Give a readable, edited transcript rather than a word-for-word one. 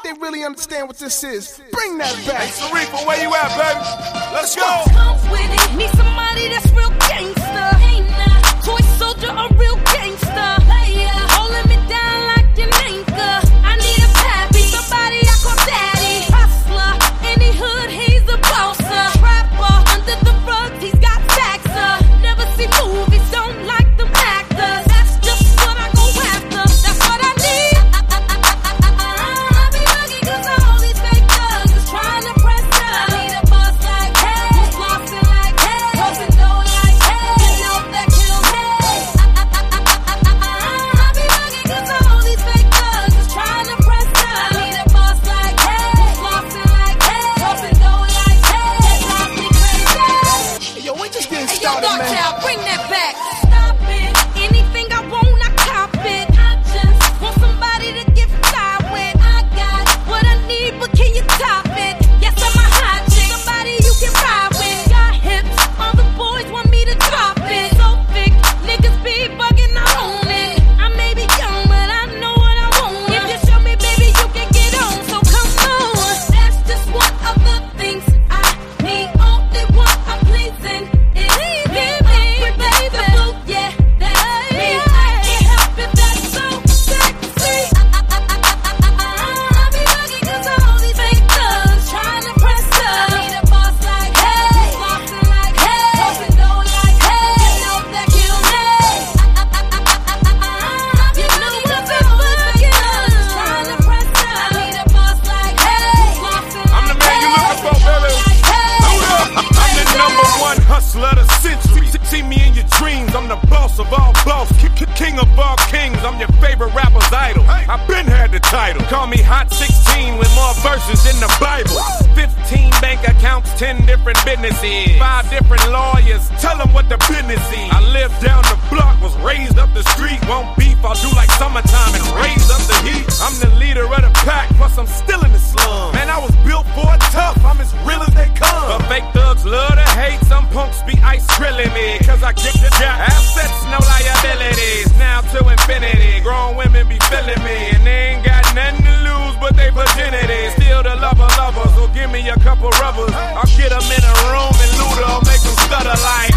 they really understand what this is. Bring that back. Hey, Sharifa, where you at, baby? Let's go. Come with it. Need somebody that's real gangster. Toy soldier, a real gangster. Holding me down like an anchor. I need a pappy, somebody I call daddy. Hustler, any hood, he's a bosser. Trapper, under the rug, he's got taxer. Never see movies, don't like them actors. That's just what I go after. That's what I need. I be lucky 'cause all these fake thugs is trying to press up. I need a boss like hey, who's flossing like hey, closing dough like hey, you know that kill me. I be lucky 'cause all these fake thugs is trying to press up. I need a boss like hey, who's flossing like hey, closing dough like hey, drive me crazy. Yo, we just getting Hey, yo, started, man. Darkchild, bring that back. Stop it. Anything I want, I cop it. I just want somebody to get fly with. I got what I need, but can you top it? Yes, I'm a hot chick. Somebody you can ride with. Got hips, all the boys want me to drop it. So thick, niggas be bugging, I own it. I may be young, but I know what I want. If you show me, baby, you can get on. So come on. That's just one of the things I need. Only one I'm pleasing. Give me, baby, the blue, yeah, that's me. I can't help it, that's so sexy. I be lucky 'cause all these fake thugs trying to press up. I need a boss like hey, flossing like hey, closing dough like hey, you know that kill me. You know what's up, trying to press up. I need a boss like hey, flossing I'm the man you looking for, baby. I'm the number one hustler of the century. See me in your dreams. I'm the boss of all boss, king of all kings. I'm your favorite rapper's idol. I've been had the title. Call me Hot 16 with more verses than the Bible. 15 bank accounts, 10 different businesses, 5 different lawyers. Tell them what the business is. I live down the block, was raised up the street. Won't beef, I'll do like summertime and raise up the heat. I'm the leader of the pack, plus I'm still in the slum. Man, I was built for it tough. I'm as real as they come. But fake thugs love to hate. Some punks be ice grilling me. Cause I get the jack. Assets, no liabilities. Now to infinity. Grown women be feeling me. And they ain't got nothing to lose but they virginity. Still the lover, so give me a couple rubbers. I'll get them in a room and loot 'em, make them stutter like